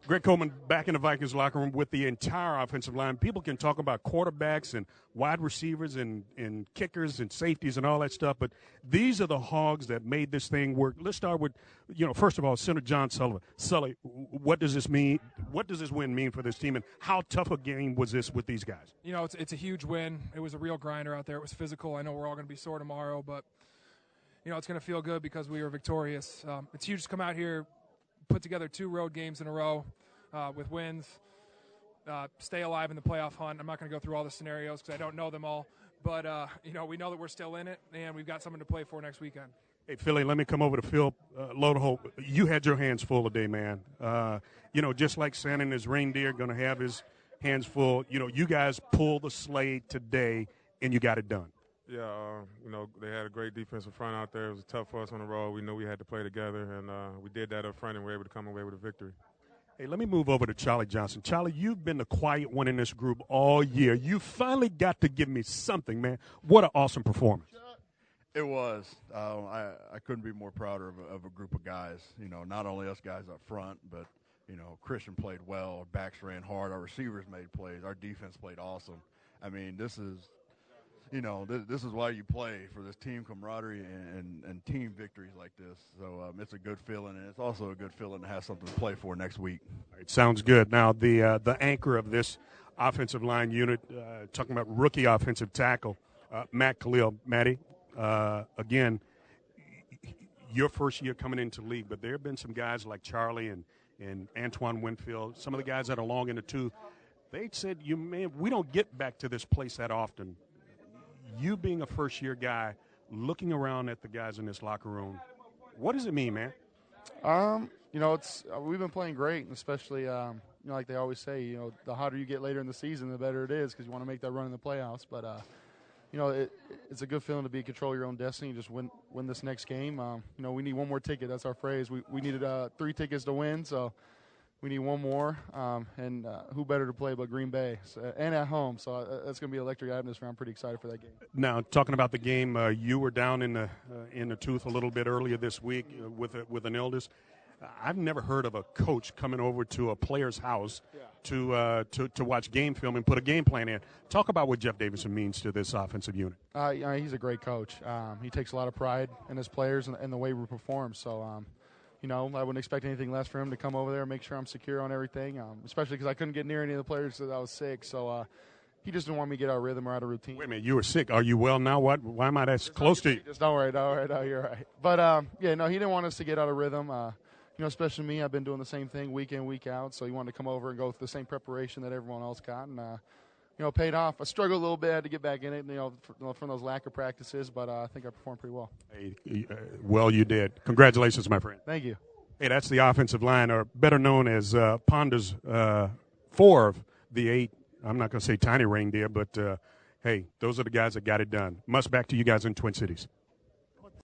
Greg Coleman back in the Vikings locker room with the entire offensive line. People can talk about quarterbacks and wide receivers and kickers and safeties and all that stuff, but these are the hogs that made this thing work. Let's start with, first of all, Senator John Sullivan. Sully, what does this mean? What does this win mean for this team, and how tough a game was this with these guys? It's a huge win. It was a real grinder out there. It was physical. I know we're all going to be sore tomorrow, but, it's going to feel good because we were victorious. It's huge to come out here, put together 2 road games in a row with wins, stay alive in the playoff hunt. I'm not going to go through all the scenarios because I don't know them all. But, we know that we're still in it, and we've got something to play for next weekend. Hey, Philly, let me come over to Phil Lodeholt. You had your hands full today, man. Just like Santa and his reindeer going to have his hands full, you guys pulled the sleigh today, and you got it done. Yeah, they had a great defensive front out there. It was tough for us on the road. We knew we had to play together, and we did that up front, and we were able to come away with a victory. Hey, let me move over to Charlie Johnson. Charlie, you've been the quiet one in this group all year. You finally got to give me something, man. What an awesome performance. It was. I couldn't be more prouder of a group of guys. Not only us guys up front, but, Christian played well. Our backs ran hard. Our receivers made plays. Our defense played awesome. I mean, this is why you play, for this team camaraderie and team victories like this. So it's a good feeling, and it's also a good feeling to have something to play for next week. All right, sounds good. Now, the anchor of this offensive line unit, talking about rookie offensive tackle, Matt Kalil. Matty, again, your first year coming into the league, but there have been some guys like Charlie and Antoine Winfield, some of the guys that are long in the tooth. They said, we don't get back to this place that often. You being a first-year guy, looking around at the guys in this locker room, what does it mean, man? We've been playing great, and especially, like they always say, the hotter you get later in the season, the better it is because you want to make that run in the playoffs. But, it's a good feeling to be in control of your own destiny. Just win this next game. We need one more ticket. That's our phrase. We needed 3 tickets to win, so we need one more, and who better to play but Green Bay, and at home. So that's going to be an electric atmosphere. I'm pretty excited for that game. Now, talking about the game, you were down in the tooth a little bit earlier this week with an illness. I've never heard of a coach coming over to a player's house to watch game film and put a game plan in. Talk about what Jeff Davidson means to this offensive unit. He's a great coach. He takes a lot of pride in his players and the way we perform. So, I wouldn't expect anything less for him to come over there and make sure I'm secure on everything, especially because I couldn't get near any of the players because I was sick. So he just didn't want me to get out of rhythm or out of routine. Wait a minute, you were sick. Are you well now? Why am I that close to you? Just don't worry. No, you're right. But, he didn't want us to get out of rhythm. Especially me, I've been doing the same thing week in, week out. So he wanted to come over and go with the same preparation that everyone else got. And, paid off. I struggled a little bit. I had to get back in it, from those lack of practices. But I think I performed pretty well. Hey, well, you did. Congratulations, my friend. Thank you. Hey, that's the offensive line, or better known as Ponder's 4 of the 8. I'm not going to say tiny reindeer, but, hey, those are the guys that got it done. Back to you guys in Twin Cities.